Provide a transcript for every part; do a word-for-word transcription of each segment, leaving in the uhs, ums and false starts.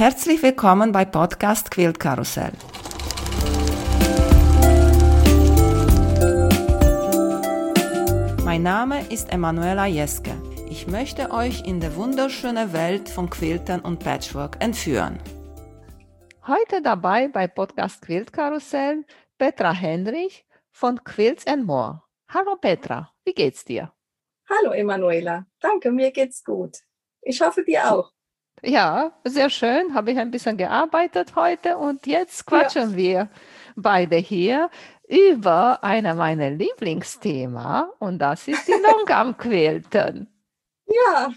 Herzlich willkommen bei Podcast Quiltkarussell. Mein Name ist Emanuela Jeske. Ich möchte euch in die wunderschöne Welt von Quiltern und Patchwork entführen. Heute dabei bei Podcast Quiltkarussell Petra Henrich von Quilts and More. Hallo Petra, wie geht's dir? Hallo Emanuela, danke, mir geht's gut. Ich hoffe dir auch. Ja, sehr schön. Habe ich ein bisschen gearbeitet heute und jetzt quatschen ja. wir beide hier über einer meiner Lieblingsthemen und das ist die Longarm-Quilten. Ja.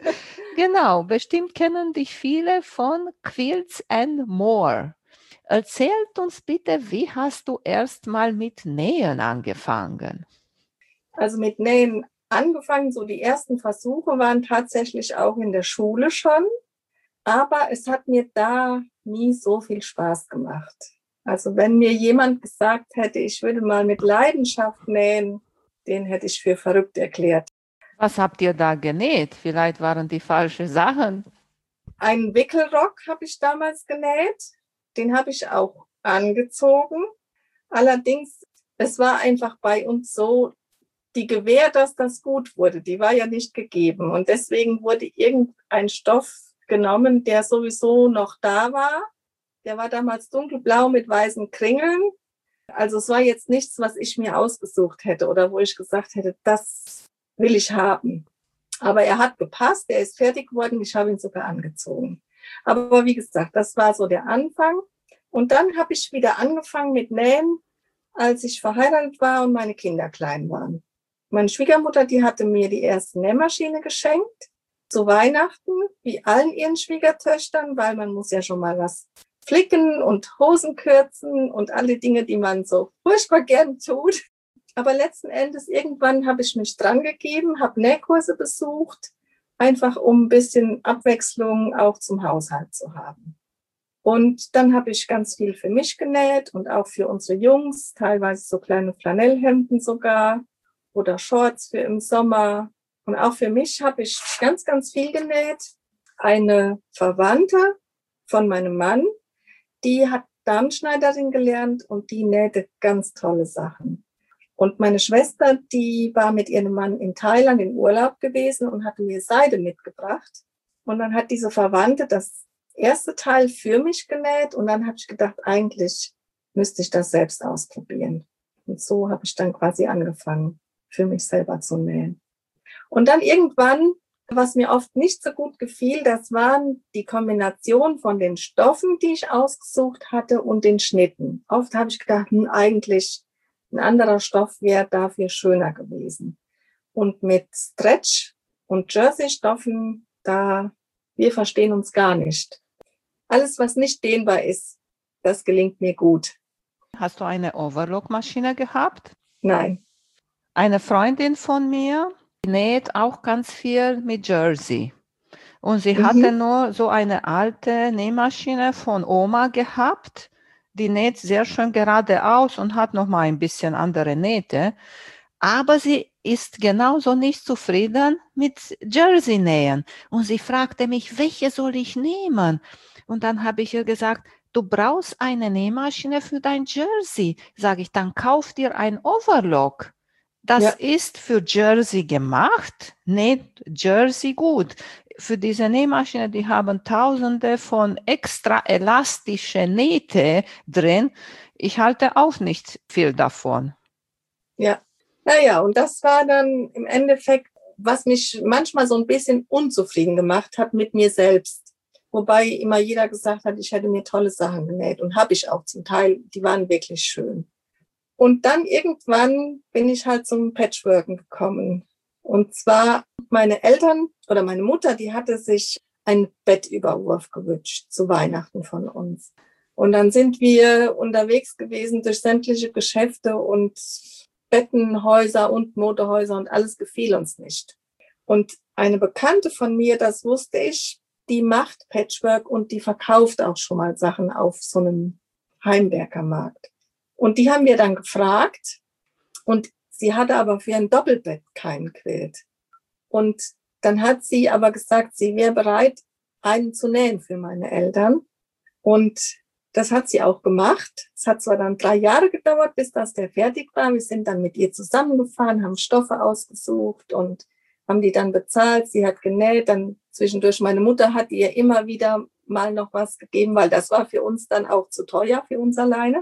Genau, bestimmt kennen dich viele von Quilts and More. Erzählt uns bitte, wie hast du erst mal mit Nähen angefangen? Also mit Nähen angefangen, so die ersten Versuche waren tatsächlich auch in der Schule schon. Aber es hat mir da nie so viel Spaß gemacht. Also wenn mir jemand gesagt hätte, ich würde mal mit Leidenschaft nähen, den hätte ich für verrückt erklärt. Was habt ihr da genäht? Vielleicht waren die falschen Sachen. Einen Wickelrock habe ich damals genäht. Den habe ich auch angezogen. Allerdings, es war einfach bei uns so, die Gewähr, dass das gut wurde, die war ja nicht gegeben. Und deswegen wurde irgendein Stoff genommen, der sowieso noch da war. Der war damals dunkelblau mit weißen Kringeln. Also es war jetzt nichts, was ich mir ausgesucht hätte oder wo ich gesagt hätte, das will ich haben. Aber er hat gepasst, er ist fertig geworden, ich habe ihn sogar angezogen. Aber wie gesagt, das war so der Anfang. Und dann habe ich wieder angefangen mit Nähen, als ich verheiratet war und meine Kinder klein waren. Meine Schwiegermutter, die hatte mir die erste Nähmaschine geschenkt. Zu Weihnachten, wie allen ihren Schwiegertöchtern, weil man muss ja schon mal was flicken und Hosen kürzen und alle Dinge, die man so furchtbar gern tut. Aber letzten Endes, irgendwann habe ich mich dran gegeben, habe Nähkurse besucht, einfach um ein bisschen Abwechslung auch zum Haushalt zu haben. Und dann habe ich ganz viel für mich genäht und auch für unsere Jungs, teilweise so kleine Flanellhemden sogar oder Shorts für im Sommer. Und auch für mich habe ich ganz, ganz viel genäht. Eine Verwandte von meinem Mann, die hat Damenschneiderin gelernt und die nähte ganz tolle Sachen. Und meine Schwester, die war mit ihrem Mann in Thailand in Urlaub gewesen und hatte mir Seide mitgebracht. Und dann hat diese Verwandte das erste Teil für mich genäht und dann habe ich gedacht, eigentlich müsste ich das selbst ausprobieren. Und so habe ich dann quasi angefangen, für mich selber zu nähen. Und dann irgendwann, was mir oft nicht so gut gefiel, das waren die Kombination von den Stoffen, die ich ausgesucht hatte und den Schnitten. Oft habe ich gedacht, hm, eigentlich ein anderer Stoff wäre dafür schöner gewesen. Und mit Stretch und Jersey-Stoffen, da, wir verstehen uns gar nicht. Alles, was nicht dehnbar ist, das gelingt mir gut. Hast du eine Overlock-Maschine gehabt? Nein. Eine Freundin von mir näht auch ganz viel mit Jersey. Und sie mhm. hatte nur so eine alte Nähmaschine von Oma gehabt. Die näht sehr schön geradeaus und hat noch mal ein bisschen andere Nähte. Aber sie ist genauso nicht zufrieden mit Jersey nähen. Und sie fragte mich, welche soll ich nehmen? Und dann habe ich ihr gesagt, du brauchst eine Nähmaschine für dein Jersey. Sage ich, dann kauf dir ein Overlock. Das ja. ist für Jersey gemacht, näht Jersey gut. Für diese Nähmaschine, die haben tausende von extra elastische Nähte drin. Ich halte auch nicht viel davon. Ja, naja, und das war dann im Endeffekt, was mich manchmal so ein bisschen unzufrieden gemacht hat mit mir selbst. Wobei immer jeder gesagt hat, ich hätte mir tolle Sachen genäht und habe ich auch zum Teil, die waren wirklich schön. Und dann irgendwann bin ich halt zum Patchworken gekommen. Und zwar meine Eltern oder meine Mutter, die hatte sich einen Bettüberwurf gewünscht zu Weihnachten von uns. Und dann sind wir unterwegs gewesen durch sämtliche Geschäfte und Bettenhäuser und Modehäuser und alles gefiel uns nicht. Und eine Bekannte von mir, das wusste ich, die macht Patchwork und die verkauft auch schon mal Sachen auf so einem Heimwerkermarkt. Und die haben wir dann gefragt und sie hatte aber für ein Doppelbett keinen Quilt. Und dann hat sie aber gesagt, sie wäre bereit, einen zu nähen für meine Eltern. Und das hat sie auch gemacht. Es hat zwar dann drei Jahre gedauert, bis das der fertig war. Wir sind dann mit ihr zusammengefahren, haben Stoffe ausgesucht und haben die dann bezahlt. Sie hat genäht. Dann zwischendurch meine Mutter hat ihr immer wieder mal noch was gegeben, weil das war für uns dann auch zu teuer, für uns alleine.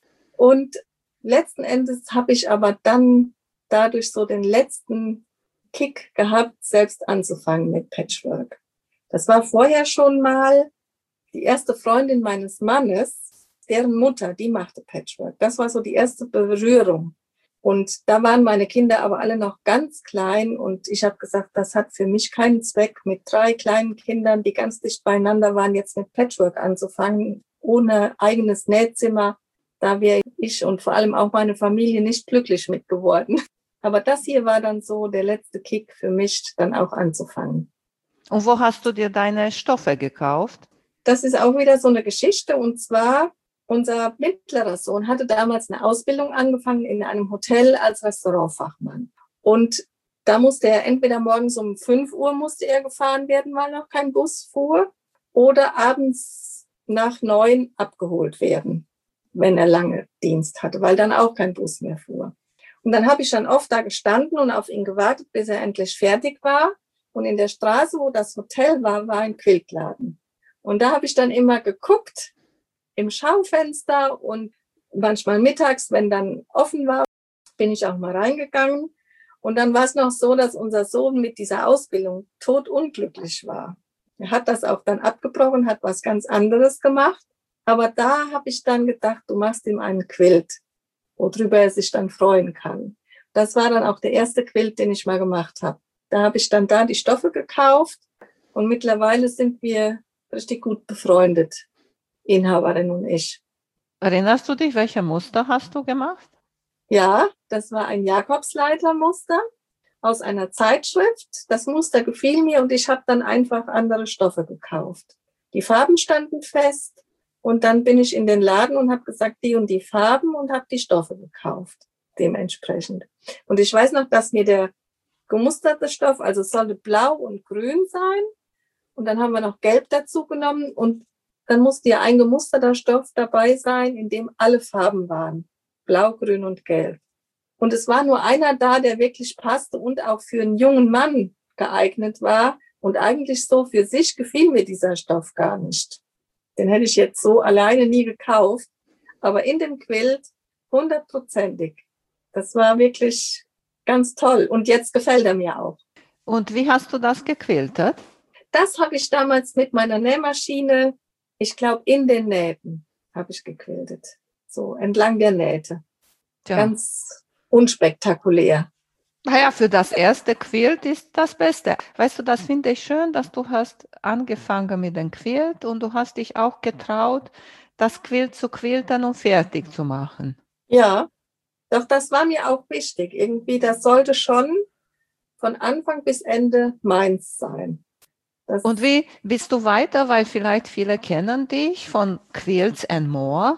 Und letzten Endes habe ich aber dann dadurch so den letzten Kick gehabt, selbst anzufangen mit Patchwork. Das war vorher schon mal die erste Freundin meines Mannes, deren Mutter, die machte Patchwork. Das war so die erste Berührung. Und da waren meine Kinder aber alle noch ganz klein und ich habe gesagt, das hat für mich keinen Zweck, mit drei kleinen Kindern, die ganz dicht beieinander waren, jetzt mit Patchwork anzufangen, ohne eigenes Nähzimmer. Da wäre ich und vor allem auch meine Familie nicht glücklich mit geworden. Aber das hier war dann so der letzte Kick für mich, dann auch anzufangen. Und wo hast du dir deine Stoffe gekauft? Das ist auch wieder so eine Geschichte. Und zwar, unser mittlerer Sohn hatte damals eine Ausbildung angefangen in einem Hotel als Restaurantfachmann. Und da musste er entweder morgens um fünf Uhr musste er gefahren werden, weil noch kein Bus fuhr, oder abends nach neun abgeholt werden, wenn er lange Dienst hatte, weil dann auch kein Bus mehr fuhr. Und dann habe ich dann oft da gestanden und auf ihn gewartet, bis er endlich fertig war. Und in der Straße, wo das Hotel war, war ein Quiltladen. Und da habe ich dann immer geguckt im Schaufenster und manchmal mittags, wenn dann offen war, bin ich auch mal reingegangen. Und dann war es noch so, dass unser Sohn mit dieser Ausbildung todunglücklich war. Er hat das auch dann abgebrochen, hat was ganz anderes gemacht. Aber da habe ich dann gedacht, du machst ihm einen Quilt, worüber er sich dann freuen kann. Das war dann auch der erste Quilt, den ich mal gemacht habe. Da habe ich dann da die Stoffe gekauft und mittlerweile sind wir richtig gut befreundet, Inhaberin und ich. Erinnerst du dich, welche Muster hast du gemacht? Ja, das war ein Jakobsleitermuster aus einer Zeitschrift. Das Muster gefiel mir und ich habe dann einfach andere Stoffe gekauft. Die Farben standen fest und dann bin ich in den Laden und habe gesagt, die und die Farben und habe die Stoffe gekauft, dementsprechend. Und ich weiß noch, dass mir der gemusterte Stoff, also es sollte blau und grün sein. Und dann haben wir noch Gelb dazu genommen und dann musste ja ein gemusterter Stoff dabei sein, in dem alle Farben waren. Blau, Grün und Gelb. Und es war nur einer da, der wirklich passte und auch für einen jungen Mann geeignet war. Und eigentlich so für sich gefiel mir dieser Stoff gar nicht. Den hätte ich jetzt so alleine nie gekauft. Aber in dem Quilt hundertprozentig. Das war wirklich ganz toll. Und jetzt gefällt er mir auch. Und wie hast du das gequiltet? Das habe ich damals mit meiner Nähmaschine, ich glaube, in den Nähten habe ich gequiltet. So entlang der Nähte. Ja. Ganz unspektakulär. Naja, für das erste Quilt ist das Beste. Weißt du, das finde ich schön, dass du hast angefangen mit dem Quilt und du hast dich auch getraut, das Quilt zu quilten und fertig zu machen. Ja, doch das war mir auch wichtig. Irgendwie, das sollte schon von Anfang bis Ende meins sein. Das und wie bist du weiter? Weil vielleicht viele kennen dich von Quilts and More.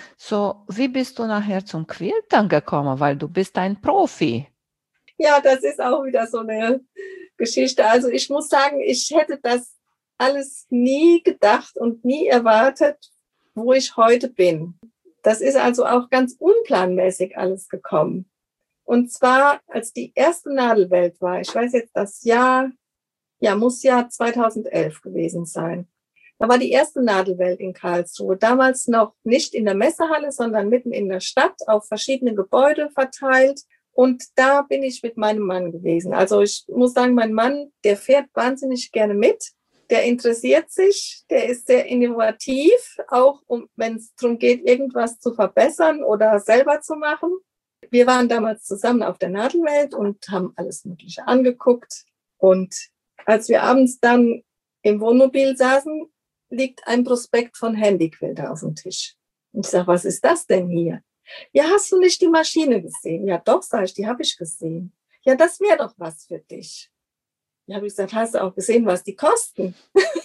So, wie bist du nachher zum Quiltern gekommen? Weil du bist ein Profi. Ja, das ist auch wieder so eine Geschichte. Also ich muss sagen, ich hätte das alles nie gedacht und nie erwartet, wo ich heute bin. Das ist also auch ganz unplanmäßig alles gekommen. Und zwar, als die erste Nadelwelt war, ich weiß jetzt das Jahr, ja, muss ja zweitausendelf gewesen sein. Da war die erste Nadelwelt in Karlsruhe. Damals noch nicht in der Messehalle, sondern mitten in der Stadt auf verschiedene Gebäude verteilt. Und da bin ich mit meinem Mann gewesen. Also ich muss sagen, mein Mann, der fährt wahnsinnig gerne mit. Der interessiert sich, der ist sehr innovativ, auch um, wenn es darum geht, irgendwas zu verbessern oder selber zu machen. Wir waren damals zusammen auf der Nadelwelt und haben alles Mögliche angeguckt. Und als wir abends dann im Wohnmobil saßen, liegt ein Prospekt von Handyquilter auf dem Tisch. Und ich sage, was ist das denn hier? Ja, hast du nicht die Maschine gesehen? Ja, doch, sage ich, die habe ich gesehen. Ja, das wäre doch was für dich. Ja, habe ich gesagt, hast du auch gesehen, was die kosten?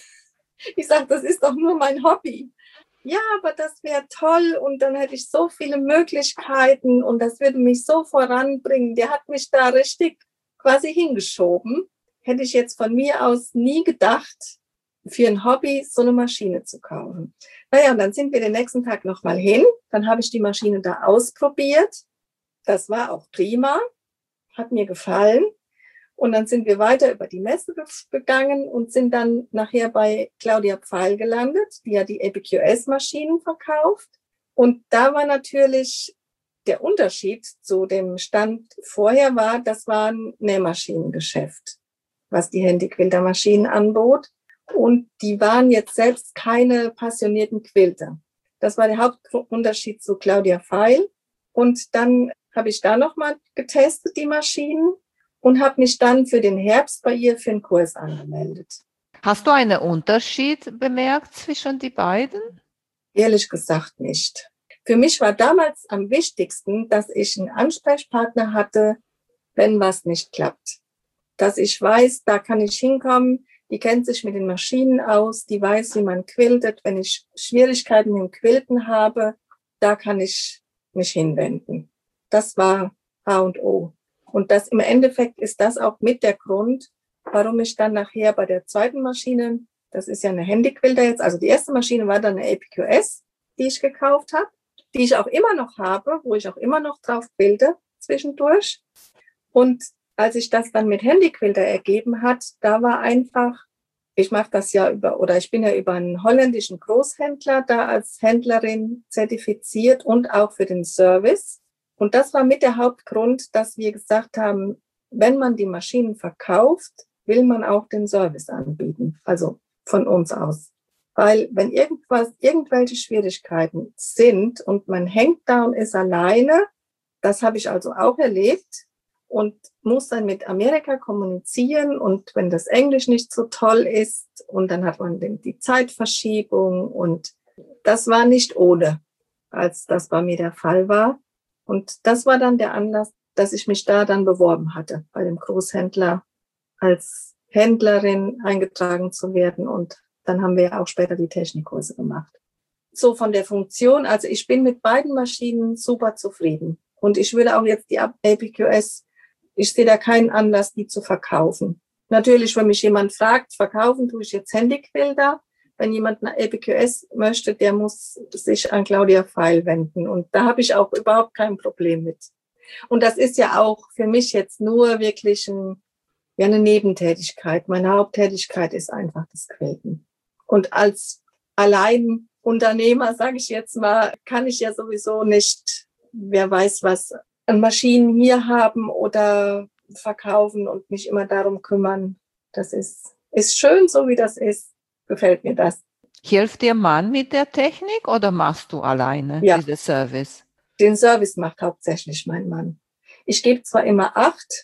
Ich sage, das ist doch nur mein Hobby. Ja, aber das wäre toll und dann hätte ich so viele Möglichkeiten und das würde mich so voranbringen. Der hat mich da richtig quasi hingeschoben. Hätte ich jetzt von mir aus nie gedacht, für ein Hobby so eine Maschine zu kaufen. Naja, und dann sind wir den nächsten Tag nochmal hin. Dann habe ich die Maschine da ausprobiert. Das war auch prima, hat mir gefallen. Und dann sind wir weiter über die Messe gegangen und sind dann nachher bei Claudia Pfeil gelandet, die ja die E P Q S-Maschinen verkauft. Und da war natürlich der Unterschied zu dem Stand vorher war, das war ein Nähmaschinengeschäft, was die Handy-Quilter-Maschinen anbot. Und die waren jetzt selbst keine passionierten Quilter. Das war der Hauptunterschied zu Claudia Pfeil. Und dann habe ich da nochmal getestet, die Maschinen, und habe mich dann für den Herbst bei ihr für einen Kurs angemeldet. Hast du einen Unterschied bemerkt zwischen die beiden? Ehrlich gesagt nicht. Für mich war damals am wichtigsten, dass ich einen Ansprechpartner hatte, wenn was nicht klappt. Dass ich weiß, da kann ich hinkommen, die kennt sich mit den Maschinen aus, die weiß, wie man quiltet. Wenn ich Schwierigkeiten im Quilten habe, da kann ich mich hinwenden. Das war A und O. Und das im Endeffekt ist das auch mit der Grund, warum ich dann nachher bei der zweiten Maschine, das ist ja eine Handyquilter jetzt, also die erste Maschine war dann eine E P Q S, die ich gekauft habe, die ich auch immer noch habe, wo ich auch immer noch drauf quilte zwischendurch. Und als sich das dann mit Handyquilter ergeben hat, da war einfach, ich mache das ja über, oder ich bin ja über einen holländischen Großhändler da als Händlerin zertifiziert und auch für den Service. Und das war mit der Hauptgrund, dass wir gesagt haben, wenn man die Maschinen verkauft, will man auch den Service anbieten, also von uns aus. Weil wenn irgendwas, irgendwelche Schwierigkeiten sind und man hängt da und ist alleine, das habe ich also auch erlebt und muss dann mit Amerika kommunizieren und wenn das Englisch nicht so toll ist und dann hat man die Zeitverschiebung und das war nicht ohne, als das bei mir der Fall war. Und das war dann der Anlass, dass ich mich da dann beworben hatte, bei dem Großhändler als Händlerin eingetragen zu werden. Und dann haben wir ja auch später die Technikkurse gemacht. So von der Funktion, also ich bin mit beiden Maschinen super zufrieden. Und ich würde auch jetzt die E P Q S, ich sehe da keinen Anlass, die zu verkaufen. Natürlich, wenn mich jemand fragt, verkaufen tue ich jetzt Handyquilter. Wenn jemand eine E P Q S möchte, der muss sich an Claudia Pfeil wenden. Und da habe ich auch überhaupt kein Problem mit. Und das ist ja auch für mich jetzt nur wirklich ein, ja, eine Nebentätigkeit. Meine Haupttätigkeit ist einfach das Quilten. Und als Alleinunternehmer, sage ich jetzt mal, kann ich ja sowieso nicht, wer weiß was, an Maschinen hier haben oder verkaufen und mich immer darum kümmern. Das ist, ist schön, so wie das ist. Gefällt mir das. Hilft dir Mann mit der Technik oder machst du alleine ja. diesen Service? Den Service macht hauptsächlich mein Mann. Ich gebe zwar immer acht,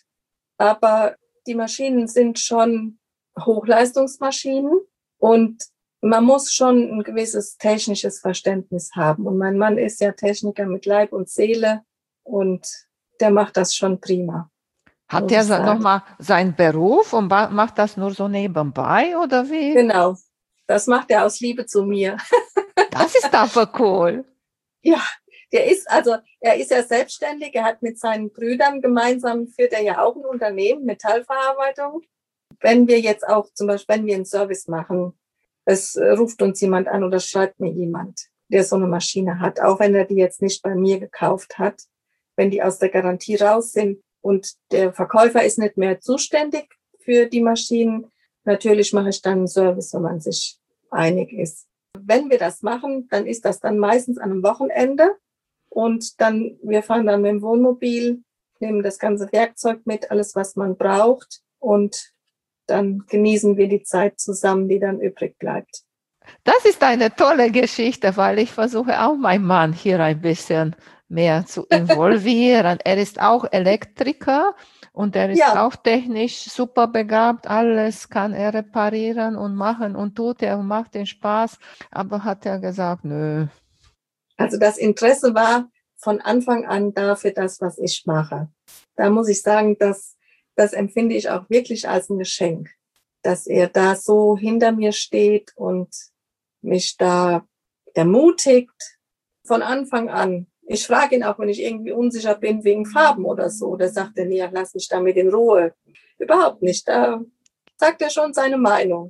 aber die Maschinen sind schon Hochleistungsmaschinen und man muss schon ein gewisses technisches Verständnis haben. Und mein Mann ist ja Techniker mit Leib und Seele und der macht das schon prima. Hat er nochmal seinen Beruf und macht das nur so nebenbei oder wie? Genau. Das macht er aus Liebe zu mir. Das ist aber cool. Ja, der ist, also, er ist ja selbstständig. Er hat mit seinen Brüdern gemeinsam, führt er ja auch ein Unternehmen, Metallverarbeitung. Wenn wir jetzt auch, zum Beispiel, wenn wir einen Service machen, es ruft uns jemand an oder schreibt mir jemand, der so eine Maschine hat, auch wenn er die jetzt nicht bei mir gekauft hat, wenn die aus der Garantie raus sind und der Verkäufer ist nicht mehr zuständig für die Maschinen, natürlich mache ich dann einen Service, wenn man sich einig ist. Wenn wir das machen, dann ist das dann meistens an einem Wochenende und dann, wir fahren dann mit dem Wohnmobil, nehmen das ganze Werkzeug mit, alles, was man braucht und dann genießen wir die Zeit zusammen, die dann übrig bleibt. Das ist eine tolle Geschichte, weil ich versuche auch meinen Mann hier ein bisschen mehr zu involvieren. Er ist auch Elektriker und er ist ja. auch technisch super begabt. Alles kann er reparieren und machen und tut er und macht den Spaß. Aber hat er gesagt, nö. Also das Interesse war von Anfang an da für das, was ich mache. Da muss ich sagen, dass das empfinde ich auch wirklich als ein Geschenk, dass er da so hinter mir steht und mich da ermutigt von Anfang an. Ich frage ihn auch, wenn ich irgendwie unsicher bin wegen Farben oder so. Da sagt er, nee, lass mich damit in Ruhe. Überhaupt nicht. Da sagt er schon seine Meinung.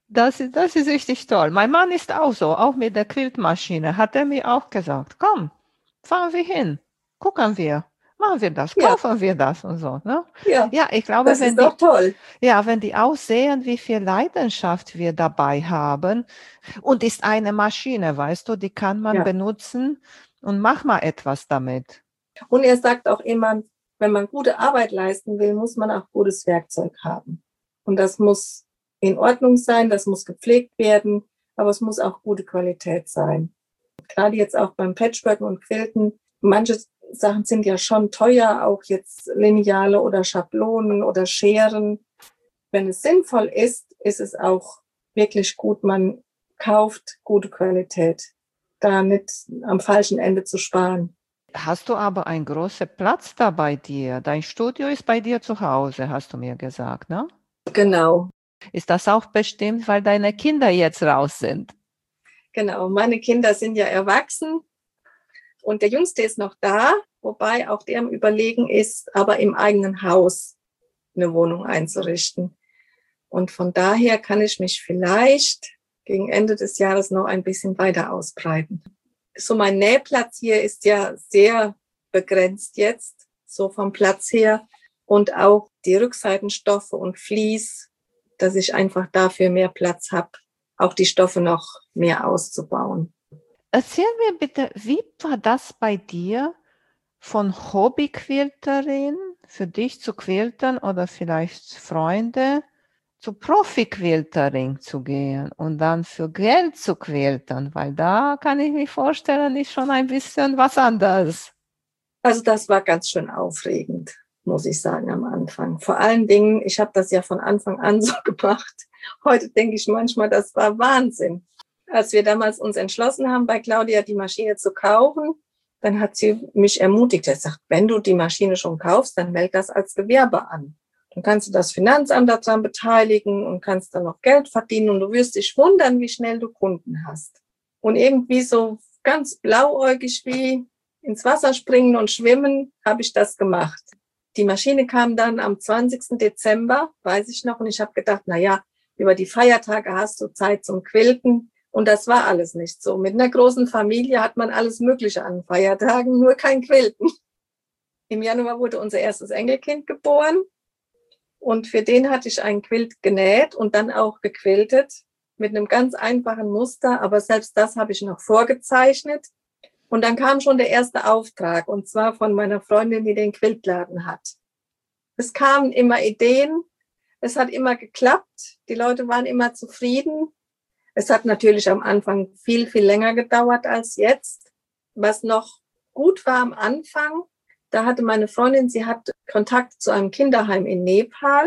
Das ist, das ist richtig toll. Mein Mann ist auch so, auch mit der Quiltmaschine. Hat er mir auch gesagt, komm, fahren wir hin, gucken wir, machen wir das, Ja, kaufen wir das und so. Ne? ja, Ja, ich glaube, das wenn ist doch die, toll. ja, wenn die auch sehen, wie viel Leidenschaft wir dabei haben, und ist eine Maschine, weißt du, die kann man Ja. benutzen und mach mal etwas damit. Und er sagt auch immer, wenn man gute Arbeit leisten will, muss man auch gutes Werkzeug haben. Und das muss in Ordnung sein, das muss gepflegt werden, aber es muss auch gute Qualität sein. Gerade jetzt auch beim Patchworken und Quilten, manche Sachen sind ja schon teuer, auch jetzt Lineale oder Schablonen oder Scheren. Wenn es sinnvoll ist, ist es auch wirklich gut, man kauft gute Qualität, da nicht am falschen Ende zu sparen. Hast du aber einen großen Platz da bei dir? Dein Studio ist bei dir zu Hause, hast du mir gesagt, ne? Genau. Ist das auch bestimmt, weil deine Kinder jetzt raus sind? Genau, meine Kinder sind ja erwachsen und der Jüngste ist noch da, wobei auch der am Überlegen ist, aber im eigenen Haus eine Wohnung einzurichten. Und von daher kann ich mich vielleicht gegen Ende des Jahres noch ein bisschen weiter ausbreiten. So mein Nähplatz hier ist ja sehr begrenzt jetzt, so vom Platz her. Und auch die Rückseitenstoffe und Vlies, dass ich einfach dafür mehr Platz habe, auch die Stoffe noch mehr auszubauen. Erzähl mir bitte, wie war das bei dir, von Hobbyquilterin für dich zu quiltern oder vielleicht Freunde zu Profi-Quilterin zu gehen und dann für Geld zu quiltern, weil da kann ich mir vorstellen, ist schon ein bisschen was anderes. Also das war ganz schön aufregend, muss ich sagen, am Anfang. Vor allen Dingen, ich habe das ja von Anfang an so gemacht. Heute denke ich manchmal, das war Wahnsinn. Als wir damals uns entschlossen haben, bei Claudia die Maschine zu kaufen, dann hat sie mich ermutigt. Sie sagt, wenn du die Maschine schon kaufst, dann meld das als Gewerbe an. Dann kannst du das Finanzamt daran beteiligen und kannst dann noch Geld verdienen und du wirst dich wundern, wie schnell du Kunden hast. Und irgendwie so ganz blauäugig wie ins Wasser springen und schwimmen, habe ich das gemacht. Die Maschine kam dann am zwanzigsten Dezember, weiß ich noch, und ich habe gedacht, na ja, über die Feiertage hast du Zeit zum Quilten. Und das war alles nicht so. Mit einer großen Familie hat man alles Mögliche an Feiertagen, nur kein Quilten. Im Januar wurde unser erstes Enkelkind geboren und für den hatte ich einen Quilt genäht und dann auch gequiltet mit einem ganz einfachen Muster, aber selbst das habe ich noch vorgezeichnet. Und dann kam schon der erste Auftrag, und zwar von meiner Freundin, die den Quiltladen hat. Es kamen immer Ideen, es hat immer geklappt, die Leute waren immer zufrieden. Es hat natürlich am Anfang viel, viel länger gedauert als jetzt. Was noch gut war am Anfang, da hatte meine Freundin, sie hat Kontakt zu einem Kinderheim in Nepal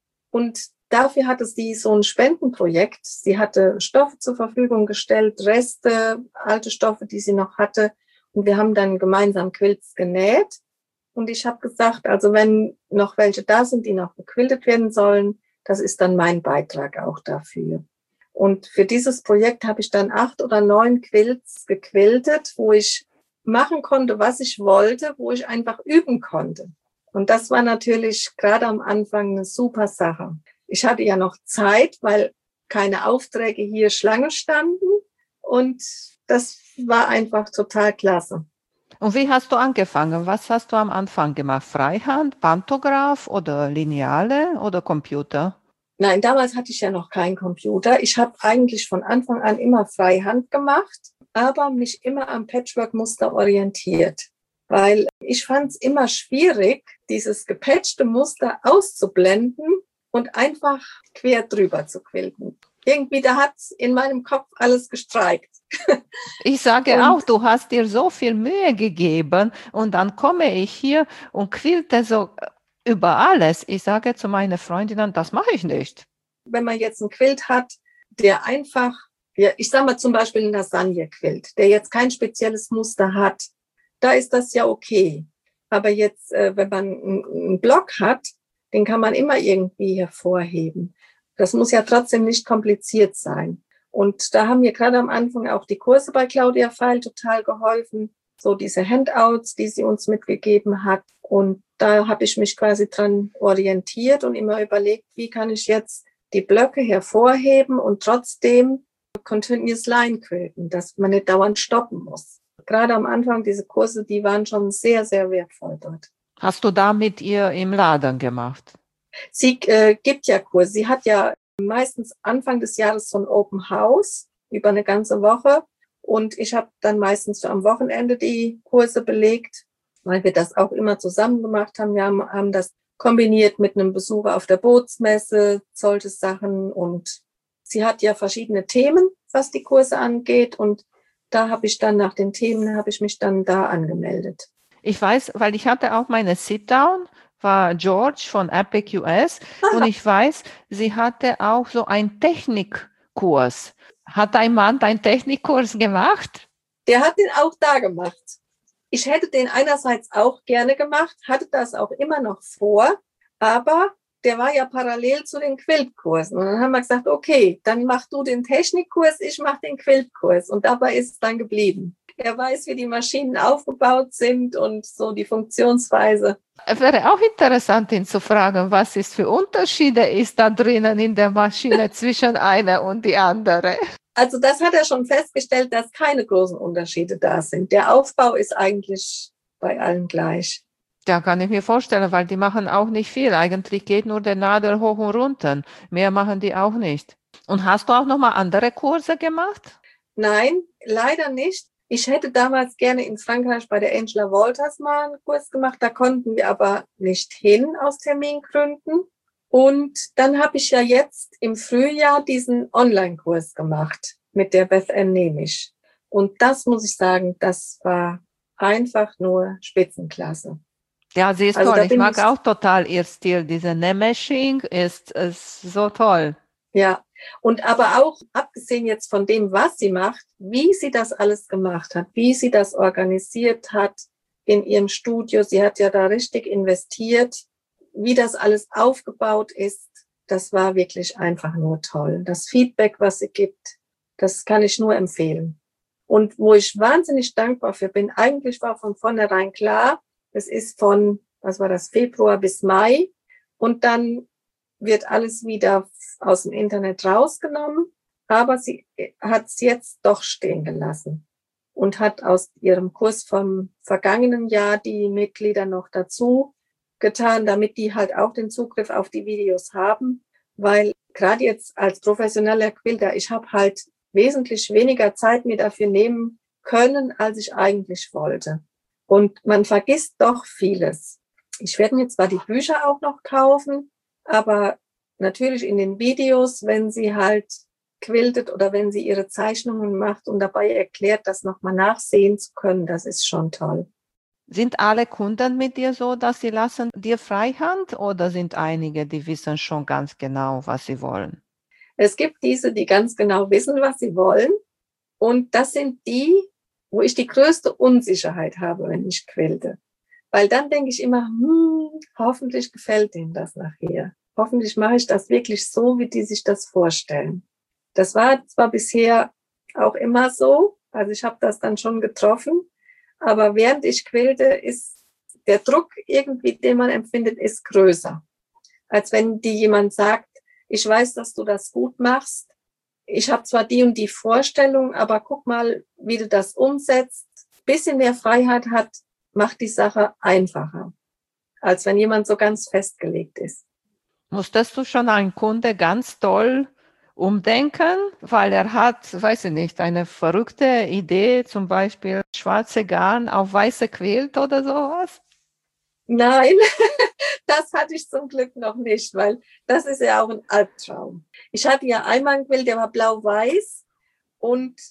und dafür hatte sie so ein Spendenprojekt. Sie hatte Stoffe zur Verfügung gestellt, Reste, alte Stoffe, die sie noch hatte. Und wir haben dann gemeinsam Quilts genäht. Und ich habe gesagt, also wenn noch welche da sind, die noch gequiltet werden sollen, das ist dann mein Beitrag auch dafür. Und für dieses Projekt habe ich dann acht oder neun Quilts gequiltet, wo ich machen konnte, was ich wollte, wo ich einfach üben konnte. Und das war natürlich gerade am Anfang eine super Sache. Ich hatte ja noch Zeit, weil keine Aufträge hier Schlange standen. Und das war einfach total klasse. Und wie hast du angefangen? Was hast du am Anfang gemacht? Freihand, Pantograph oder Lineale oder Computer? Nein, damals hatte ich ja noch keinen Computer. Ich habe eigentlich von Anfang an immer Freihand gemacht, aber mich immer am Patchwork-Muster orientiert. Weil ich fand es immer schwierig, dieses gepatchte Muster auszublenden und einfach quer drüber zu quilten. Irgendwie, da hat es in meinem Kopf alles gestreikt. Ich sage Und auch, du hast dir so viel Mühe gegeben und dann komme ich hier und quilte so über alles. Ich sage zu meinen Freundinnen, das mache ich nicht. wenn man jetzt einen Quilt hat, der einfach, ja, ich sage mal zum Beispiel einen Lasagne-Quilt, der jetzt kein spezielles Muster hat, da ist das ja okay. Aber jetzt, äh, wenn man einen Block hat, den kann man immer irgendwie hervorheben. Das muss ja trotzdem nicht kompliziert sein. Und da haben mir gerade am Anfang auch die Kurse bei Claudia Feil total geholfen. So diese Handouts, die sie uns mitgegeben hat. Und da habe ich mich quasi dran orientiert und immer überlegt, wie kann ich jetzt die Blöcke hervorheben und trotzdem continuous line quilten, dass man nicht dauernd stoppen muss. Gerade am Anfang, diese Kurse, die waren schon sehr, sehr wertvoll dort. Hast du da mit ihr im Laden gemacht? Sie äh, gibt ja Kurse. Sie hat ja meistens Anfang des Jahres so ein Open House über eine ganze Woche. Und ich habe dann meistens so am Wochenende die Kurse belegt, weil wir das auch immer zusammen gemacht haben. Wir haben, haben das kombiniert mit einem Besuch auf der Bootsmesse, solche Sachen. Und sie hat ja verschiedene Themen, was die Kurse angeht. Und da habe ich dann nach den Themen, habe ich mich dann da angemeldet. Ich weiß, weil ich hatte auch meine Sit-Down, war George von Epic U S. Aha. Und ich weiß, sie hatte auch so einen Technikkurs. Hat dein Mann deinen Technikkurs gemacht? Der hat den auch da gemacht. Ich hätte den einerseits auch gerne gemacht, hatte das auch immer noch vor, aber der war ja parallel zu den Quiltkursen. Und dann haben wir gesagt, okay, dann mach du den Technikkurs, ich mach den Quiltkurs. Und dabei ist es dann geblieben. Er weiß, wie die Maschinen aufgebaut sind und so die Funktionsweise. Es wäre auch interessant, ihn zu fragen, was es für Unterschiede ist da drinnen in der Maschine zwischen einer und die andere. Also das hat er schon festgestellt, dass keine großen Unterschiede da sind. Der Aufbau ist eigentlich bei allen gleich. Ja, kann ich mir vorstellen, weil die machen auch nicht viel. Eigentlich geht nur der Nadel hoch und runter. Mehr machen die auch nicht. Und hast du auch noch mal andere Kurse gemacht? Nein, leider nicht. Ich hätte damals gerne in Frankreich bei der Angela Walters mal einen Kurs gemacht. Da konnten wir aber nicht hin aus Termingründen. Und dann habe ich ja jetzt im Frühjahr diesen Online-Kurs gemacht mit der Beth Ann Nemisch. Und das muss ich sagen, das war einfach nur Spitzenklasse. Ja, sie ist also toll. Ich mag ich auch total ihr Stil. Diese Nemeshing ist, ist so toll. Ja, und aber auch abgesehen jetzt von dem, was sie macht, wie sie das alles gemacht hat, wie sie das organisiert hat in ihrem Studio. Sie hat ja da richtig investiert. Wie das alles aufgebaut ist, das war wirklich einfach nur toll. Das Feedback, was sie gibt, das kann ich nur empfehlen. Und wo ich wahnsinnig dankbar für bin, eigentlich war von vornherein klar, es ist von, was war das, Februar bis Mai und dann wird alles wieder aus dem Internet rausgenommen, aber sie hat es jetzt doch stehen gelassen und hat aus ihrem Kurs vom vergangenen Jahr die Mitglieder noch dazu getan, damit die halt auch den Zugriff auf die Videos haben, weil gerade jetzt als professioneller Quilter, ich habe halt wesentlich weniger Zeit mir dafür nehmen können, als ich eigentlich wollte. Und man vergisst doch vieles. Ich werde mir zwar die Bücher auch noch kaufen, aber natürlich in den Videos, wenn sie halt quiltet oder wenn sie ihre Zeichnungen macht und dabei erklärt, das nochmal nachsehen zu können, das ist schon toll. Sind alle Kunden mit dir so, dass sie lassen dir Freihand oder sind einige, die wissen schon ganz genau, was sie wollen? Es gibt diese, die ganz genau wissen, was sie wollen. Und das sind die, wo ich die größte Unsicherheit habe, wenn ich quilte. Weil dann denke ich immer, hm, hoffentlich gefällt denen das nachher. Hoffentlich mache ich das wirklich so, wie die sich das vorstellen. Das war zwar bisher auch immer so, also ich habe das dann schon getroffen, aber während ich quillte, ist der Druck irgendwie, den man empfindet, ist größer. Als wenn die jemand sagt, ich weiß, dass du das gut machst. Ich habe zwar die und die Vorstellung, aber guck mal, wie du das umsetzt. Ein bisschen mehr Freiheit hat, macht die Sache einfacher, als wenn jemand so ganz festgelegt ist. Musstest du schon einen Kunde ganz toll umdenken, weil er hat, weiß ich nicht, eine verrückte Idee, zum Beispiel schwarze Garn auf weiße Quilt oder sowas? Nein, das hatte ich zum Glück noch nicht, weil das ist ja auch ein Albtraum. Ich hatte ja einmal einen Quilt, der war blau-weiß und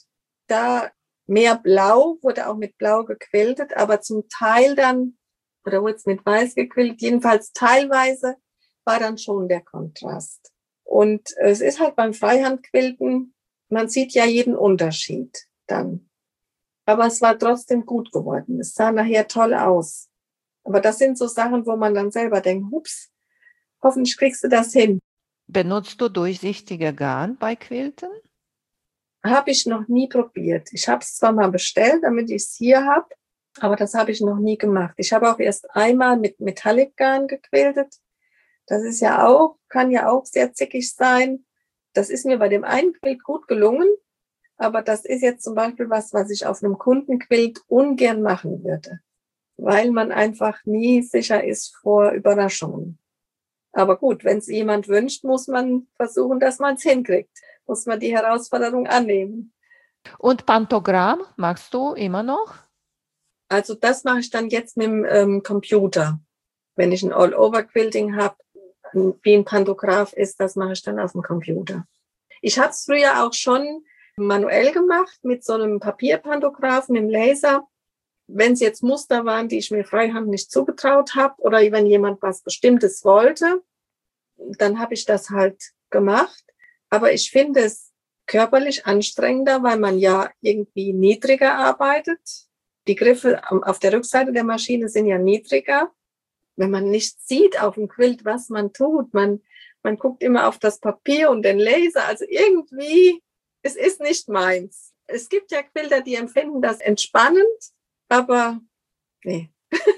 da mehr blau, wurde auch mit blau gequiltet, aber zum Teil dann, oder wurde es mit weiß gequiltet, jedenfalls teilweise war dann schon der Kontrast. Und es ist halt beim Freihandquilten, man sieht ja jeden Unterschied dann. Aber es war trotzdem gut geworden. Es sah nachher toll aus. Aber das sind so Sachen, wo man dann selber denkt, hups, hoffentlich kriegst du das hin. Benutzt du durchsichtige Garn bei Quilten? Habe ich noch nie probiert. Ich habe es zwar mal bestellt, damit ich es hier habe, aber das habe ich noch nie gemacht. Ich habe auch erst einmal mit Metallic Garn gequiltet. Das ist ja auch, kann ja auch sehr zickig sein. Das ist mir bei dem einen Quilt gut gelungen, aber das ist jetzt zum Beispiel was, was ich auf einem Kundenquilt ungern machen würde, weil man einfach nie sicher ist vor Überraschungen. Aber gut, wenn es jemand wünscht, muss man versuchen, dass man es hinkriegt. Muss man die Herausforderung annehmen. Und Pantogramm machst du immer noch? Also das mache ich dann jetzt mit dem ähm, Computer. Wenn ich ein All-Over-Quilting habe, wie ein Pantograph ist, das mache ich dann auf dem Computer. Ich habe es früher auch schon manuell gemacht mit so einem Papierpantograph, mit dem Laser. Wenn es jetzt Muster waren, die ich mir freihand nicht zugetraut habe oder wenn jemand was Bestimmtes wollte, dann habe ich das halt gemacht. Aber ich finde es körperlich anstrengender, weil man ja irgendwie niedriger arbeitet. Die Griffe auf der Rückseite der Maschine sind ja niedriger. Wenn man nicht sieht auf dem Quilt, was man tut, man, man guckt immer auf das Papier und den Laser. Also irgendwie, es ist nicht meins. Es gibt ja Quilter, die empfinden das entspannend, aber nee.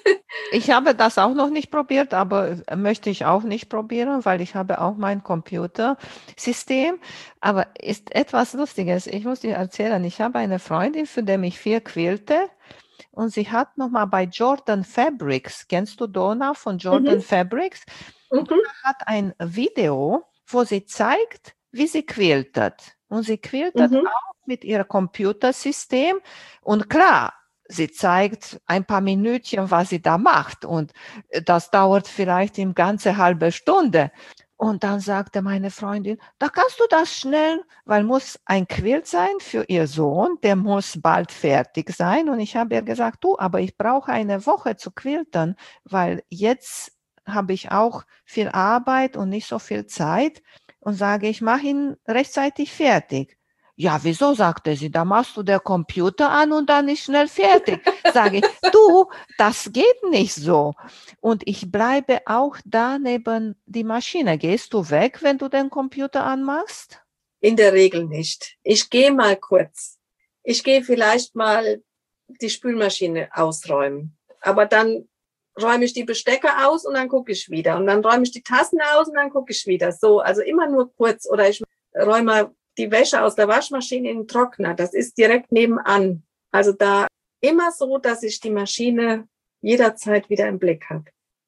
Ich habe das auch noch nicht probiert, aber möchte ich auch nicht probieren, weil ich habe auch mein Computersystem. Aber ist etwas Lustiges. Ich muss dir erzählen, ich habe eine Freundin, für die ich viel quillte. Und sie hat nochmal bei Jordan Fabrics, kennst du Donna von Jordan Mhm. Fabrics? Mhm. Donna hat ein Video, wo sie zeigt, wie sie quiltet. Und sie quiltet Mhm. auch mit ihrem Computersystem. Und klar, sie zeigt ein paar Minütchen, was sie da macht. Und das dauert vielleicht eine ganze halbe Stunde. Und dann sagte meine Freundin, da kannst du das schnell, weil muss ein Quilt sein für ihr Sohn, der muss bald fertig sein. Und ich habe ihr gesagt, du, aber ich brauche eine Woche zu quilten, weil jetzt habe ich auch viel Arbeit und nicht so viel Zeit. Und sage, ich mache ihn rechtzeitig fertig. Ja, wieso, sagte sie, da machst du den Computer an und dann ist schnell fertig. Sage ich, du, das geht nicht so. Und ich bleibe auch da neben die Maschine. Gehst du weg, wenn du den Computer anmachst? In der Regel nicht. Ich gehe mal kurz. Ich gehe vielleicht mal die Spülmaschine ausräumen. Aber dann räume ich die Bestecke aus und dann gucke ich wieder. Und dann räume ich die Tassen aus und dann gucke ich wieder. So, also immer nur kurz. Oder ich räume die Wäsche aus der Waschmaschine in den Trockner. Das ist direkt nebenan. Also da immer so, dass ich die Maschine jederzeit wieder im Blick habe.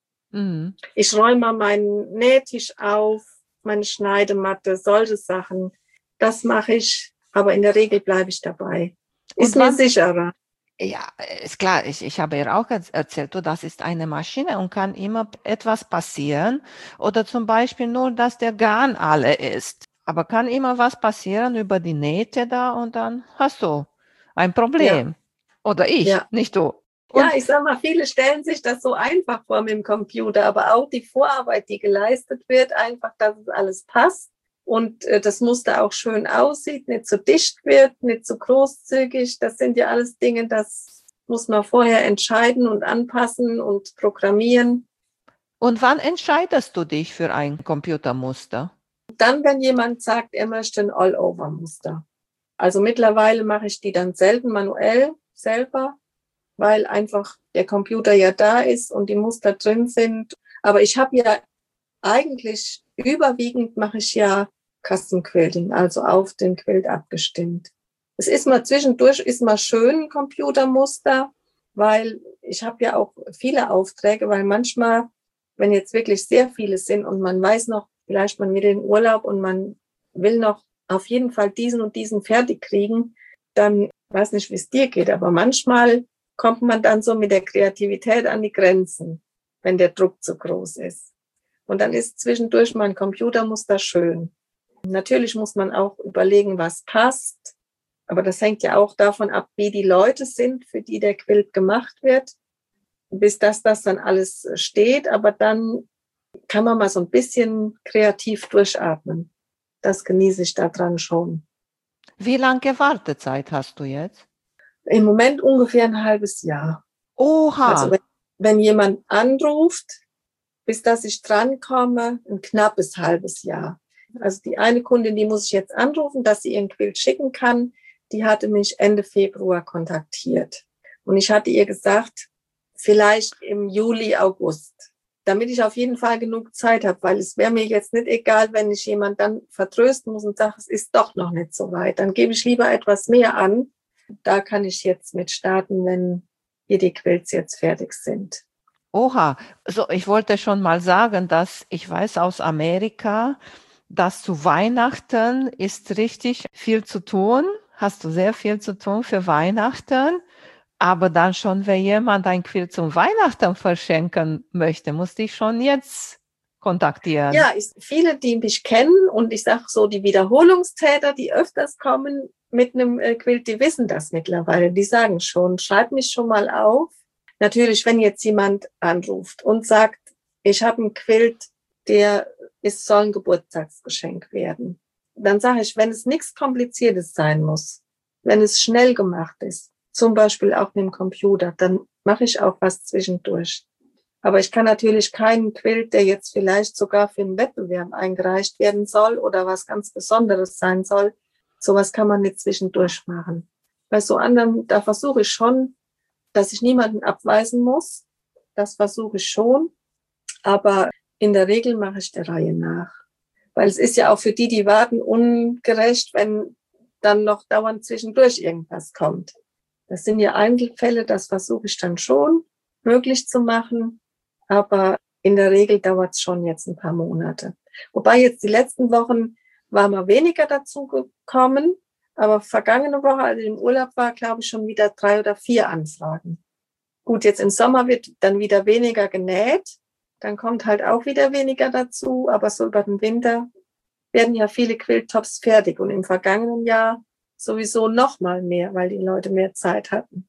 Mhm. Ich räume mal meinen Nähtisch auf, meine Schneidematte, solche Sachen. Das mache ich, aber in der Regel bleibe ich dabei. Ist mir sicherer. Ja, ist klar, ich, ich habe ihr auch erzählt, du, das ist eine Maschine und kann immer etwas passieren. Oder zum Beispiel nur, dass der Garn alle ist. Aber kann immer was passieren über die Nähte da und dann hast du ein Problem. Ja. Oder ich, ja. Nicht du. Und ja, ich sag mal, viele stellen sich das so einfach vor mit dem Computer, aber auch die Vorarbeit, die geleistet wird, einfach, dass es alles passt und äh, das Muster auch schön aussieht, nicht zu dicht wird, nicht zu großzügig. Das sind ja alles Dinge, das muss man vorher entscheiden und anpassen und programmieren. Und wann entscheidest du dich für ein Computermuster? Dann, wenn jemand sagt, er möchte ein All-Over-Muster. Also mittlerweile mache ich die dann selten manuell selber, weil einfach der Computer ja da ist und die Muster drin sind. Aber ich habe ja eigentlich, überwiegend mache ich ja Custom Quilting, also auf den Quilt abgestimmt. Es ist mal zwischendurch, ist mal schön ein Computermuster, weil ich habe ja auch viele Aufträge, weil manchmal, wenn jetzt wirklich sehr viele sind und man weiß noch, vielleicht man will in den Urlaub und man will noch auf jeden Fall diesen und diesen fertig kriegen, dann weiß nicht, wie es dir geht, aber manchmal kommt man dann so mit der Kreativität an die Grenzen, wenn der Druck zu groß ist. Und dann ist zwischendurch mein Computermuster schön. Natürlich muss man auch überlegen, was passt. Aber das hängt ja auch davon ab, wie die Leute sind, für die der Quilt gemacht wird, bis das, das dann alles steht. Aber dann kann man mal so ein bisschen kreativ durchatmen. Das genieße ich daran schon. Wie lange Wartezeit hast du jetzt? Im Moment ungefähr ein halbes Jahr. Oha. Also wenn, wenn jemand anruft, bis dass ich drankomme, ein knappes halbes Jahr. Also die eine Kundin, die muss ich jetzt anrufen, dass sie ihren Quilt schicken kann, die hatte mich Ende Februar kontaktiert. Und ich hatte ihr gesagt, vielleicht im Juli, August. damit ich auf jeden Fall genug Zeit habe, weil es wäre mir jetzt nicht egal, wenn ich jemand dann vertrösten muss und sage, es ist doch noch nicht so weit. Dann gebe ich lieber etwas mehr an. Da kann ich jetzt mit starten, wenn hier die Quilts jetzt fertig sind. Oha, so ich wollte schon mal sagen, dass ich weiß aus Amerika, dass zu Weihnachten ist richtig viel zu tun. Hast du sehr viel zu tun für Weihnachten. Aber dann schon, wenn jemand ein Quilt zum Weihnachten verschenken möchte, muss ich schon jetzt kontaktieren. Ja, ich, viele, die mich kennen und ich sage so, die Wiederholungstäter, die öfters kommen mit einem Quilt, die wissen das mittlerweile. Die sagen schon, schreib mich schon mal auf. Natürlich, wenn jetzt jemand anruft und sagt, ich habe einen Quilt, der ist, soll ein Geburtstagsgeschenk werden. Dann sage ich, wenn es nichts Kompliziertes sein muss, wenn es schnell gemacht ist, zum Beispiel auch mit dem Computer, dann mache ich auch was zwischendurch. Aber ich kann natürlich keinen Quilt, der jetzt vielleicht sogar für einen Wettbewerb eingereicht werden soll oder was ganz Besonderes sein soll, sowas kann man nicht zwischendurch machen. Bei so anderen, da versuche ich schon, dass ich niemanden abweisen muss. Das versuche ich schon. Aber in der Regel mache ich der Reihe nach. Weil es ist ja auch für die, die warten, ungerecht, wenn dann noch dauernd zwischendurch irgendwas kommt. Das sind ja Einzelfälle, das versuche ich dann schon möglich zu machen. Aber in der Regel dauert es schon jetzt ein paar Monate. Wobei jetzt die letzten Wochen war mal weniger dazu gekommen. Aber vergangene Woche, als ich im Urlaub war, glaube ich, schon wieder drei oder vier Anfragen. Gut, jetzt im Sommer wird dann wieder weniger genäht. Dann kommt halt auch wieder weniger dazu. Aber so über den Winter werden ja viele Quilttops fertig. Und im vergangenen Jahr sowieso noch mal mehr, weil die Leute mehr Zeit hatten.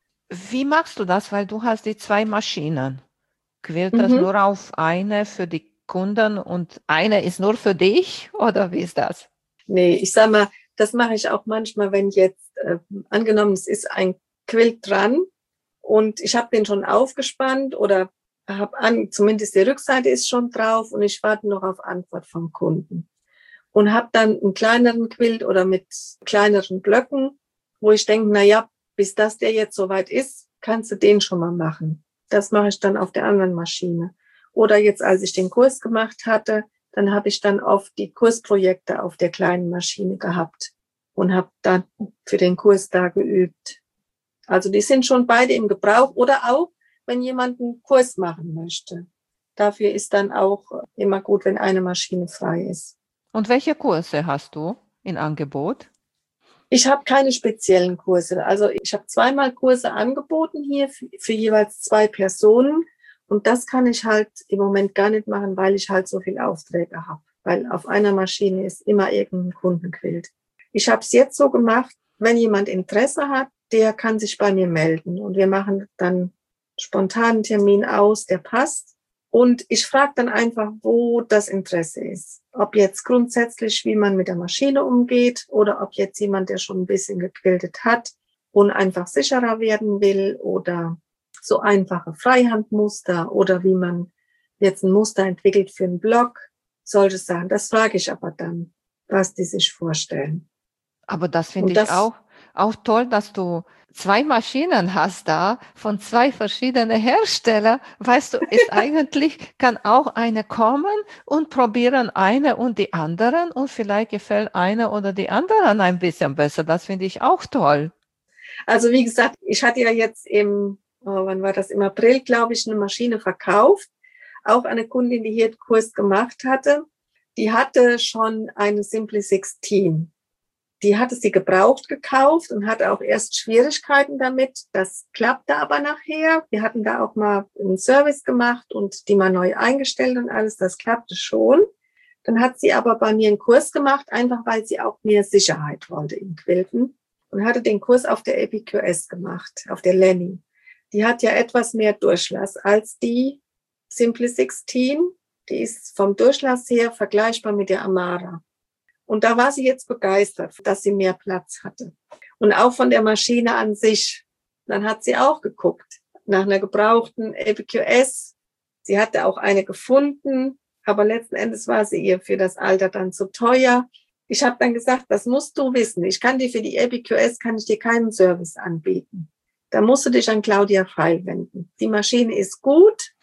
Wie machst du das? Weil du hast die zwei Maschinen. Quillt das Mhm. nur auf eine für die Kunden und eine ist nur für dich? Oder wie ist das? Nee, ich sag mal, das mache ich auch manchmal, wenn jetzt, äh, angenommen, es ist ein Quilt dran und ich habe den schon aufgespannt oder habe an, zumindest die Rückseite ist schon drauf und ich warte noch auf Antwort vom Kunden. Und habe dann einen kleineren Quilt oder mit kleineren Blöcken, wo ich denke, na ja, bis das der jetzt soweit ist, kannst du den schon mal machen. Das mache ich dann auf der anderen Maschine. Oder jetzt, als ich den Kurs gemacht hatte, dann habe ich dann oft die Kursprojekte auf der kleinen Maschine gehabt und habe dann für den Kurs da geübt. Also die sind schon beide im Gebrauch oder auch, wenn jemand einen Kurs machen möchte. Dafür ist dann auch immer gut, wenn eine Maschine frei ist. Und welche Kurse hast du in Angebot? Ich habe keine speziellen Kurse. Also ich habe zweimal Kurse angeboten hier für, für jeweils zwei Personen. Und das kann ich halt im Moment gar nicht machen, weil ich halt so viele Aufträge habe. Weil auf einer Maschine ist immer irgendein Kundenquilt. Ich habe es jetzt so gemacht, wenn jemand Interesse hat, der kann sich bei mir melden. Und wir machen dann spontan einen Termin aus, der passt. Und ich frage dann einfach, wo das Interesse ist. Ob jetzt grundsätzlich, wie man mit der Maschine umgeht oder ob jetzt jemand, der schon ein bisschen gequiltet hat und einfach sicherer werden will oder so einfache Freihandmuster oder wie man jetzt ein Muster entwickelt für einen Blog, solche Sachen. Das frage ich aber dann, was die sich vorstellen. Aber das finde ich auch, auch toll, dass du zwei Maschinen hast da von zwei verschiedenen Herstellern. Weißt du, ist eigentlich, kann auch eine kommen und probieren eine und die anderen und vielleicht gefällt eine oder die anderen ein bisschen besser. Das finde ich auch toll. Also wie gesagt, ich hatte ja jetzt im, oh, wann war das, im April, glaube ich, eine Maschine verkauft. Auch eine Kundin, die hier den Kurs gemacht hatte, die hatte schon eine Simply sechzehn. Die hatte sie gebraucht gekauft und hatte auch erst Schwierigkeiten damit. Das klappte aber nachher. Wir hatten da auch mal einen Service gemacht und die mal neu eingestellt und alles. Das klappte schon. Dann hat sie aber bei mir einen Kurs gemacht, einfach weil sie auch mehr Sicherheit wollte im Quilten und hatte den Kurs auf der A P Q S gemacht, auf der Lenny. Die hat ja etwas mehr Durchlass als die Simply sechzehn. Die ist vom Durchlass her vergleichbar mit der Amara. Und da war sie jetzt begeistert, dass sie mehr Platz hatte. Und auch von der Maschine an sich. Dann hat sie auch geguckt nach einer gebrauchten A P Q S. Sie hatte auch eine gefunden, aber letzten Endes war sie ihr für das Alter dann zu teuer. Ich habe dann gesagt, das musst du wissen. Ich kann dir für die A P Q S kann ich dir keinen Service anbieten. Da musst du dich an Claudia Feil wenden. Die Maschine ist gut.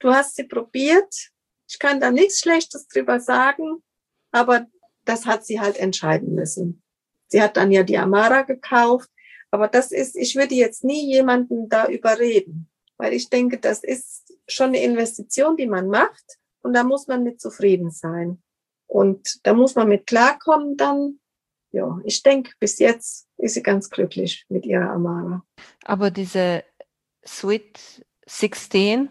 du hast sie probiert. Ich kann da nichts Schlechtes drüber sagen, aber das hat sie halt entscheiden müssen. Sie hat dann ja die Amara gekauft, aber das ist, ich würde jetzt nie jemanden da überreden, weil ich denke, das ist schon eine Investition, die man macht und da muss man mit zufrieden sein. Und da muss man mit klarkommen dann. Ja, ich denke, bis jetzt ist sie ganz glücklich mit ihrer Amara. Aber diese Sweet sechzehn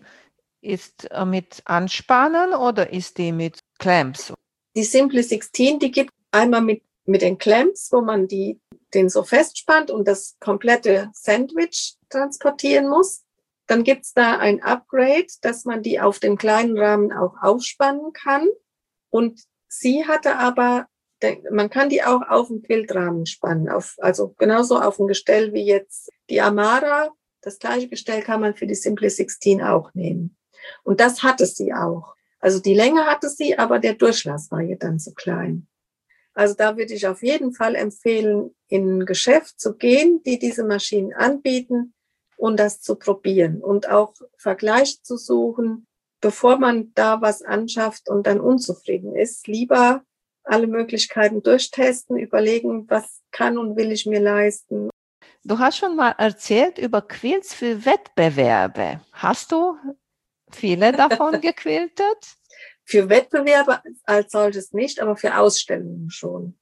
ist mit Anspannen oder ist die mit Clamps? Die Simple sechzehn, die gibt einmal mit, mit den Clamps, wo man die, den so festspannt und das komplette Sandwich transportieren muss. Dann gibt's da ein Upgrade, dass man die auf den kleinen Rahmen auch aufspannen kann. Und sie hatte aber, man kann die auch auf den Quiltrahmen spannen, auf, also genauso auf ein Gestell wie jetzt die Amara. Das gleiche Gestell kann man für die Simple sechzehn auch nehmen. Und das hatte sie auch. Also die Länge hatte sie, aber der Durchlass war ihr dann zu klein. Also da würde ich auf jeden Fall empfehlen, in ein Geschäft zu gehen, die diese Maschinen anbieten und das zu probieren und auch Vergleich zu suchen, bevor man da was anschafft und dann unzufrieden ist. Lieber alle Möglichkeiten durchtesten, überlegen, was kann und will ich mir leisten. Du hast schon mal erzählt über Quilts für Wettbewerbe. Hast du viele davon gequiltet? Für Wettbewerbe als solches nicht, aber für Ausstellungen schon.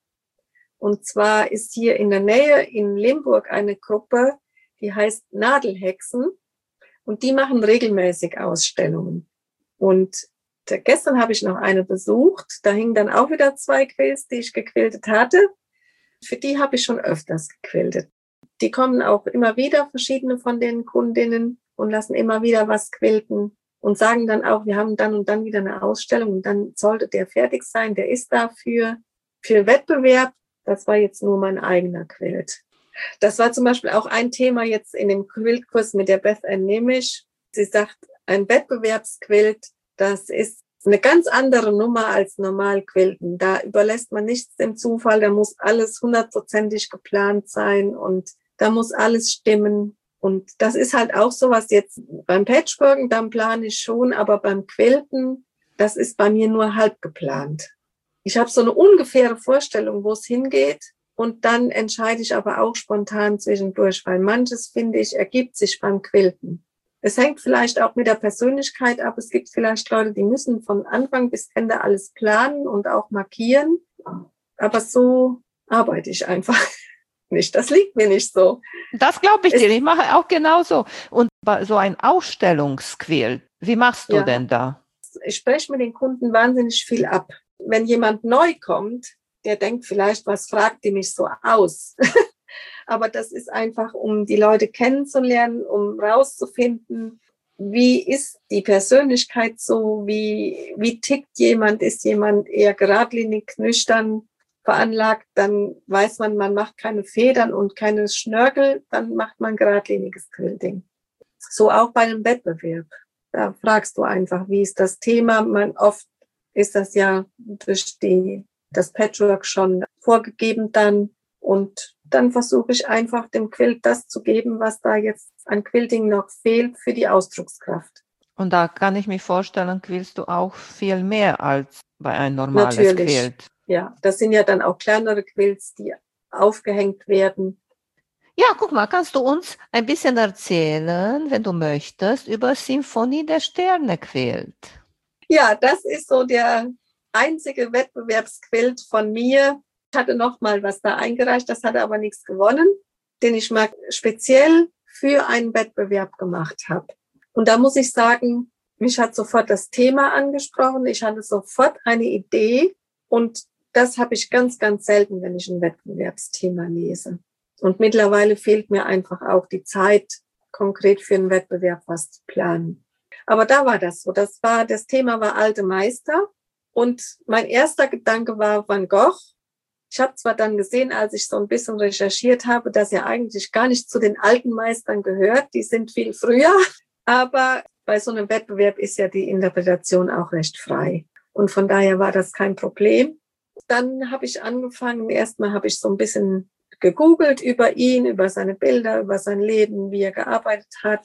Und zwar ist hier in der Nähe in Limburg eine Gruppe, die heißt Nadelhexen und die machen regelmäßig Ausstellungen. Und gestern habe ich noch eine besucht, da hingen dann auch wieder zwei Quilts, die ich gequiltet hatte. Für die habe ich schon öfters gequiltet. Die kommen auch immer wieder, verschiedene von den Kundinnen, und lassen immer wieder was quilten und sagen dann auch, wir haben dann und dann wieder eine Ausstellung und dann sollte der fertig sein, der ist dafür. Für Wettbewerb, das war jetzt nur mein eigener Quilt. Das war zum Beispiel auch ein Thema jetzt in dem Quiltkurs mit der Beth Ann Nemisch. Sie sagt, ein Wettbewerbsquilt, das ist eine ganz andere Nummer als normal quilten. Da überlässt man nichts dem Zufall, da muss alles hundertprozentig geplant sein und da muss alles stimmen. Und das ist halt auch so, was jetzt beim Patchworken, dann plane ich schon, aber beim Quilten, das ist bei mir nur halb geplant. Ich habe so eine ungefähre Vorstellung, wo es hingeht und dann entscheide ich aber auch spontan zwischendurch, weil manches, finde ich, ergibt sich beim Quilten. Es hängt vielleicht auch mit der Persönlichkeit ab. Es gibt vielleicht Leute, die müssen von Anfang bis Ende alles planen und auch markieren, aber so arbeite ich einfach nicht. Das liegt mir nicht so. Das glaube ich dir. Ich mache auch genauso. Und bei so ein Ausstellungsquilt, wie machst du ja. denn da? Ich spreche mit den Kunden wahnsinnig viel ab. Wenn jemand neu kommt, der denkt vielleicht, was fragt die mich so aus? Aber das ist einfach, um die Leute kennenzulernen, um rauszufinden, wie ist die Persönlichkeit so, wie, wie tickt jemand, ist jemand eher geradlinig, nüchtern veranlagt, dann weiß man, man macht keine Federn und keine Schnörkel, dann macht man geradliniges Quilting. So auch bei einem Wettbewerb. Da fragst du einfach, wie ist das Thema? Man, oft ist das ja durch die, das Patchwork schon vorgegeben dann und dann versuche ich einfach dem Quilt das zu geben, was da jetzt an Quilting noch fehlt für die Ausdruckskraft. Und da kann ich mir vorstellen, quiltst du auch viel mehr als bei einem normalen Natürlich. Quilt. Ja, das sind ja dann auch kleinere Quilts, die aufgehängt werden. Ja, guck mal, kannst du uns ein bisschen erzählen, wenn du möchtest, über Symphonie der Sterne Quilt? Ja, das ist so der einzige Wettbewerbsquilt von mir. Ich hatte noch mal was da eingereicht, das hatte aber nichts gewonnen, den ich mal speziell für einen Wettbewerb gemacht habe. Und da muss ich sagen, mich hat sofort das Thema angesprochen. Ich hatte sofort eine Idee und das habe ich ganz, ganz selten, wenn ich ein Wettbewerbsthema lese. Und mittlerweile fehlt mir einfach auch die Zeit, konkret für einen Wettbewerb was zu planen. Aber da war das so. Das war, das Thema war alte Meister. Und mein erster Gedanke war Van Gogh. Ich habe zwar dann gesehen, als ich so ein bisschen recherchiert habe, dass er eigentlich gar nicht zu den alten Meistern gehört. Die sind viel früher. Aber bei so einem Wettbewerb ist ja die Interpretation auch recht frei. Und von daher war das kein Problem. Dann habe ich angefangen, erstmal habe ich so ein bisschen gegoogelt über ihn, über seine Bilder, über sein Leben, wie er gearbeitet hat.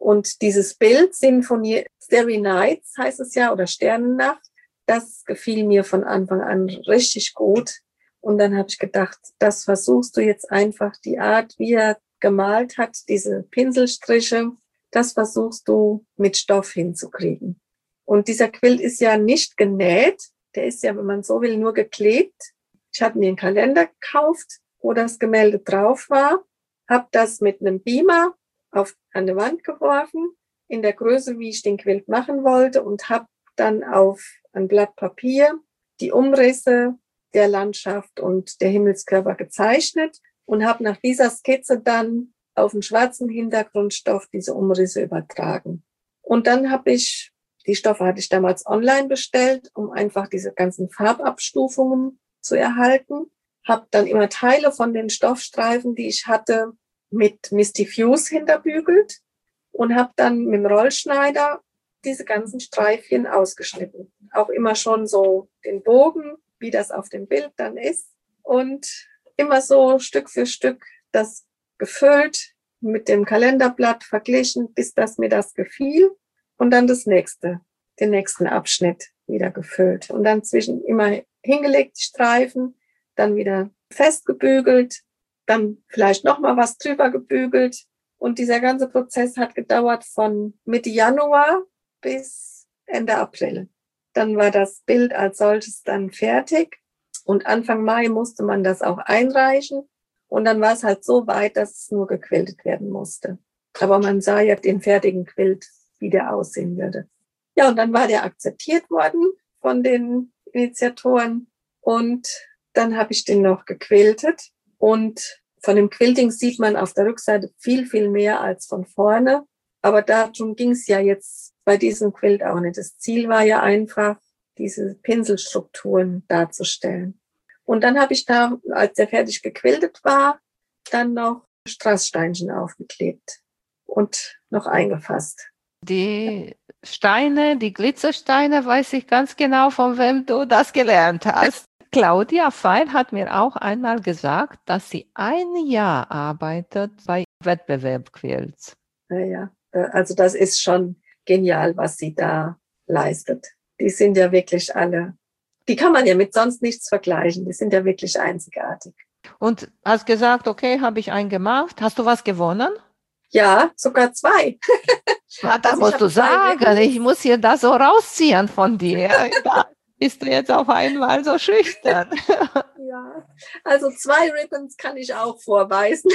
Und dieses Bild, Sinfonie, Starry Nights heißt es ja, oder Sternennacht, das gefiel mir von Anfang an richtig gut. Und dann habe ich gedacht, das versuchst du jetzt einfach, die Art, wie er gemalt hat, diese Pinselstriche, das versuchst du mit Stoff hinzukriegen. Und dieser Quilt ist ja nicht genäht, der ist ja, wenn man so will, nur geklebt. Ich habe mir einen Kalender gekauft, wo das Gemälde drauf war, habe das mit einem Beamer auf, an die Wand geworfen, in der Größe, wie ich den Quilt machen wollte, und habe dann auf ein Blatt Papier die Umrisse der Landschaft und der Himmelskörper gezeichnet und habe nach dieser Skizze dann auf einen schwarzen Hintergrundstoff diese Umrisse übertragen. Und dann habe ich, die Stoffe hatte ich damals online bestellt, um einfach diese ganzen Farbabstufungen zu erhalten. Habe dann immer Teile von den Stoffstreifen, die ich hatte, mit Misty Fuse hinterbügelt und habe dann mit dem Rollschneider diese ganzen Streifchen ausgeschnitten. Auch immer schon so den Bogen, wie das auf dem Bild dann ist. Und immer so Stück für Stück das gefüllt, mit dem Kalenderblatt verglichen, bis das mir das gefiel. Und dann das nächste, den nächsten Abschnitt wieder gefüllt. Und dann zwischen immer hingelegt, die Streifen, dann wieder festgebügelt, dann vielleicht nochmal was drüber gebügelt. Und dieser ganze Prozess hat gedauert von Mitte Januar bis Ende April. Dann war das Bild als solches dann fertig. Und Anfang Mai musste man das auch einreichen. Und dann war es halt so weit, dass es nur gequiltet werden musste. Aber man sah ja den fertigen Quilt, wie der aussehen würde. Ja, und dann war der akzeptiert worden von den Initiatoren. Und dann habe ich den noch gequiltet. Und von dem Quilting sieht man auf der Rückseite viel, viel mehr als von vorne. Aber darum ging es ja jetzt bei diesem Quilt auch nicht. Das Ziel war ja einfach, diese Pinselstrukturen darzustellen. Und dann habe ich da, als der fertig gequiltet war, dann noch Strasssteinchen aufgeklebt und noch eingefasst. Die Steine, die Glitzersteine, weiß ich ganz genau, von wem du das gelernt hast. Claudia Feil hat mir auch einmal gesagt, dass sie ein Jahr arbeitet bei Wettbewerbquilts. Naja, also das ist schon genial, was sie da leistet. Die sind ja wirklich alle, die kann man ja mit sonst nichts vergleichen. Die sind ja wirklich einzigartig. Und hast gesagt, okay, habe ich einen gemacht. Hast du was gewonnen? Ja, sogar zwei. Na, da also musst du sagen, ich muss hier das so rausziehen von dir. Da bist du jetzt auf einmal so schüchtern. Ja, also zwei Ribbons kann ich auch vorweisen.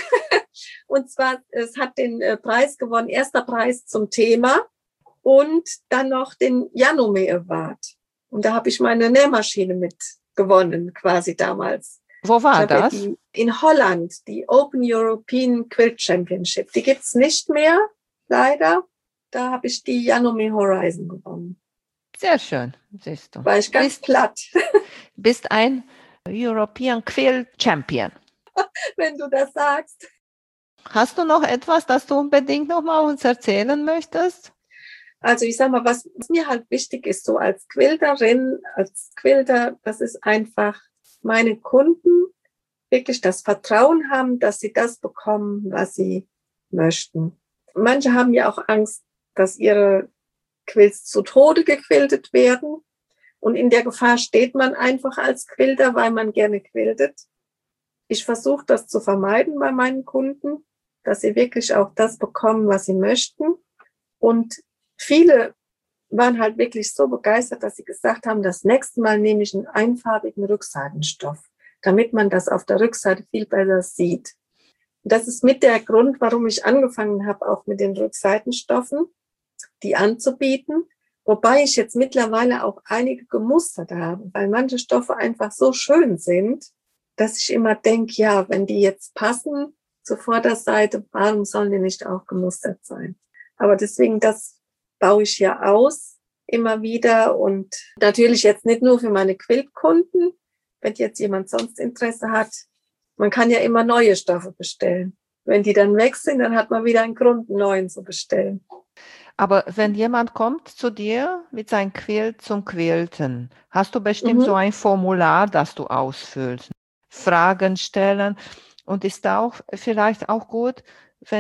Und zwar, es hat den Preis gewonnen, erster Preis zum Thema und dann noch den Janome Award. Und da habe ich meine Nähmaschine mit gewonnen, quasi damals. Wo war das? Die, in Holland, die Open European Quilt Championship. Die gibt's nicht mehr, leider. Da habe ich die Janome Horizon gewonnen. Sehr schön, siehst du. War ich ganz bist, platt. Bist ein European Quilt Champion. Wenn du das sagst. Hast du noch etwas, das du unbedingt noch mal uns erzählen möchtest? Also ich sag mal, was mir halt wichtig ist, so als Quilterin, als Quilter, das ist einfach, meine Kunden wirklich das Vertrauen haben, dass sie das bekommen, was sie möchten. Manche haben ja auch Angst, dass ihre Quilts zu Tode gequiltet werden. Und in der Gefahr steht man einfach als Quilter, weil man gerne quiltet. Ich versuche das zu vermeiden bei meinen Kunden, dass sie wirklich auch das bekommen, was sie möchten. Und viele waren halt wirklich so begeistert, dass sie gesagt haben, das nächste Mal nehme ich einen einfarbigen Rückseitenstoff, damit man das auf der Rückseite viel besser sieht. Und das ist mit der Grund, warum ich angefangen habe, auch mit den Rückseitenstoffen, die anzubieten. Wobei ich jetzt mittlerweile auch einige gemustert habe, weil manche Stoffe einfach so schön sind, dass ich immer denke, ja, wenn die jetzt passen zur Vorderseite, warum sollen die nicht auch gemustert sein? Aber deswegen, das baue ich ja aus, immer wieder. Und natürlich jetzt nicht nur für meine Quiltkunden, wenn jetzt jemand sonst Interesse hat. Man kann ja immer neue Stoffe bestellen. Wenn die dann weg sind, dann hat man wieder einen Grund, einen neuen zu bestellen. Aber wenn jemand kommt zu dir mit seinem Quilt zum Quilten, hast du bestimmt Mhm. so ein Formular, das du ausfüllst, Fragen stellen. Und ist auch vielleicht auch gut, wenn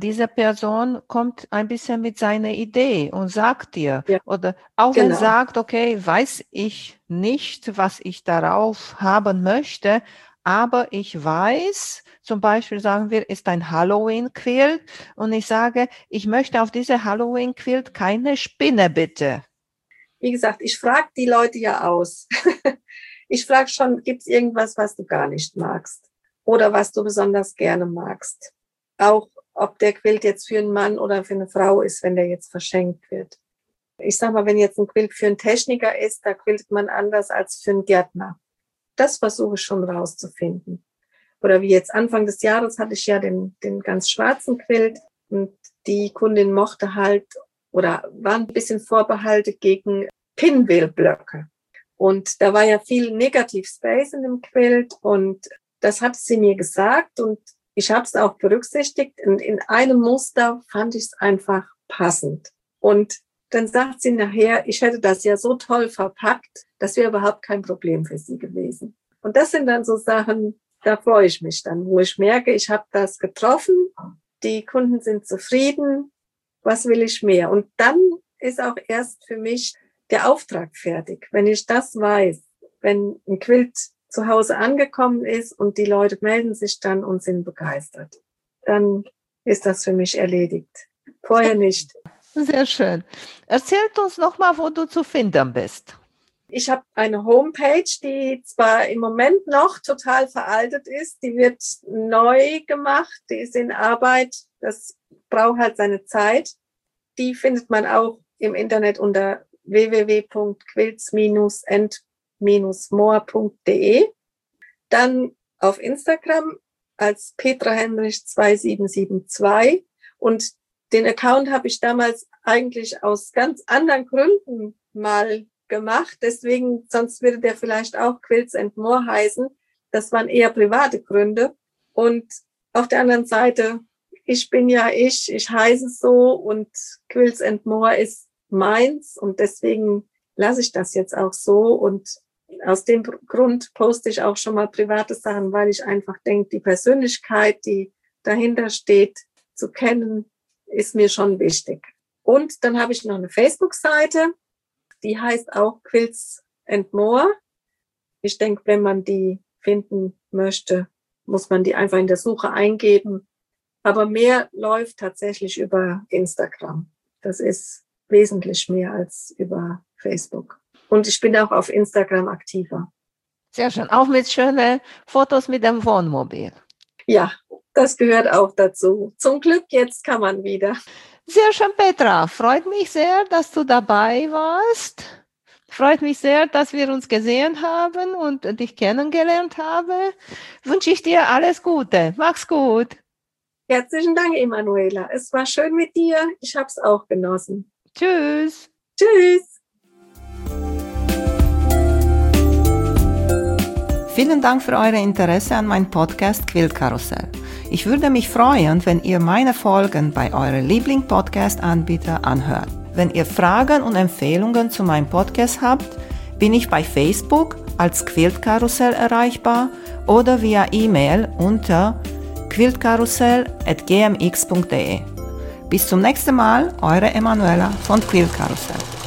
diese Person kommt ein bisschen mit seiner Idee und sagt dir, ja. Oder auch genau. wenn sagt, okay, weiß ich nicht, was ich darauf haben möchte, aber ich weiß, zum Beispiel sagen wir, ist ein Halloween-Quilt und ich sage, ich möchte auf diese Halloween-Quilt keine Spinne, bitte. Wie gesagt, ich frage die Leute ja aus. Ich frage schon, gibt es irgendwas, was du gar nicht magst oder was du besonders gerne magst? Auch ob der Quilt jetzt für einen Mann oder für eine Frau ist, wenn der jetzt verschenkt wird. Ich sag mal, wenn jetzt ein Quilt für einen Techniker ist, da quiltet man anders als für einen Gärtner. Das versuche ich schon rauszufinden. Oder wie jetzt Anfang des Jahres hatte ich ja den, den ganz schwarzen Quilt und die Kundin mochte halt oder war ein bisschen vorbehalten gegen Pinwheel-Blöcke. Und da war ja viel Negativ Space in dem Quilt und das hat sie mir gesagt und ich habe es auch berücksichtigt und in einem Muster fand ich es einfach passend. Und dann sagt sie nachher, ich hätte das ja so toll verpackt, das wäre überhaupt kein Problem für sie gewesen. Und das sind dann so Sachen, da freue ich mich dann, wo ich merke, ich habe das getroffen, die Kunden sind zufrieden, was will ich mehr? Und dann ist auch erst für mich der Auftrag fertig. Wenn ich das weiß, wenn ein Quilt zu Hause angekommen ist und die Leute melden sich dann und sind begeistert, dann ist das für mich erledigt. Vorher nicht. Sehr schön. Erzählt uns nochmal, wo du zu finden bist. Ich habe eine Homepage, die zwar im Moment noch total veraltet ist, die wird neu gemacht, die ist in Arbeit, das braucht halt seine Zeit. Die findet man auch im Internet unter w w w punkt quilts end more punkt d e. Dann auf Instagram als Petra Henrich zwei sieben sieben zwei und den Account habe ich damals eigentlich aus ganz anderen Gründen mal gemacht, deswegen, sonst würde der vielleicht auch Quilts and More heißen. Das waren eher private Gründe. Und auf der anderen Seite, ich bin ja ich, ich heiße so und Quilts and More ist meins und deswegen lasse ich das jetzt auch so und aus dem Grund poste ich auch schon mal private Sachen, weil ich einfach denke, die Persönlichkeit, die dahinter steht, zu kennen, ist mir schon wichtig. Und dann habe ich noch eine Facebook-Seite, die heißt auch Quilts and More. Ich denke, wenn man die finden möchte, muss man die einfach in der Suche eingeben. Aber mehr läuft tatsächlich über Instagram. Das ist wesentlich mehr als über Facebook. Und ich bin auch auf Instagram aktiver. Sehr schön. Auch mit schönen Fotos mit dem Wohnmobil. Ja, das gehört auch dazu. Zum Glück, jetzt kann man wieder. Sehr schön, Petra. Freut mich sehr, dass du dabei warst. Freut mich sehr, dass wir uns gesehen haben und dich kennengelernt haben. Wünsche ich dir alles Gute. Mach's gut. Herzlichen Dank, Emanuela. Es war schön mit dir. Ich habe es auch genossen. Tschüss. Tschüss. Vielen Dank für euer Interesse an meinem Podcast Quiltkarussell. Ich würde mich freuen, wenn ihr meine Folgen bei eurem Liebling-Podcast-Anbieter anhört. Wenn ihr Fragen und Empfehlungen zu meinem Podcast habt, bin ich bei Facebook als Quiltkarussell erreichbar oder via E-Mail unter quiltkarussell at g m x punkt d e. Bis zum nächsten Mal, eure Emanuela von Quiltkarussell.